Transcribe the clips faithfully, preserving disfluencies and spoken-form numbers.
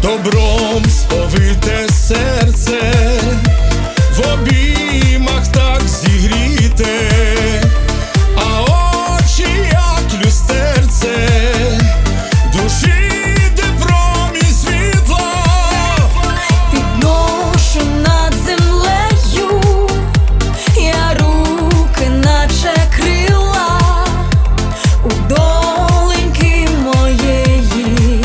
добром сповите серце, в обіймах так зігріте, а очі як люстерце, душі де промінь світла. Підношу над землею я руки, наче крила, у доленьки моєї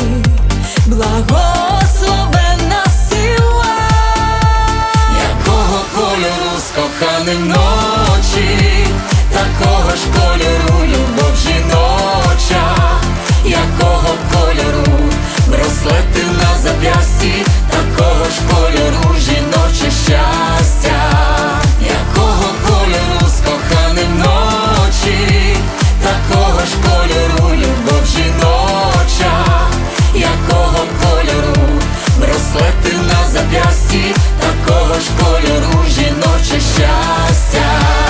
благословенна сила. Якого кольору з коханим ночі, такого ж кольору любов жіноча. Якого кольору браслети на зап'ясті, такого ж кольору жіноче щастя. Якого кольору з коханим ночі, такого ж кольору любов жіноча. Якого кольору браслети на зап'ясті, такого ж кольору жіноче щастя.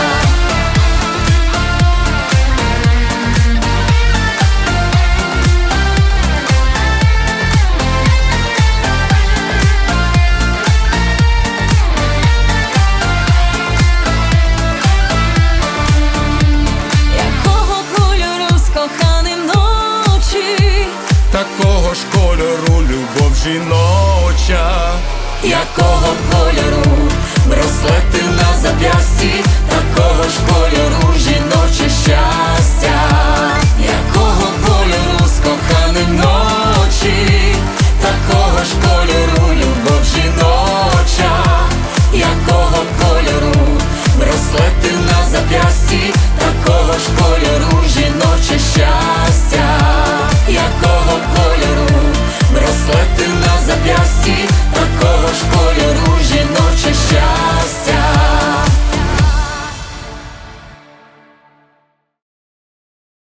Такого ж кольору любов жіноча. Якого кольору браслети на зап'ясті, такого ж кольору жіноче щастя. Якого кольору з коханим ночі, такого ж кольору любов жіноча. Якого кольору браслети на зап'ясті, такого ж кольору жіноче щастя. Якого кольору браслети на зап'ясті, такого ж кольору жіноче щастя.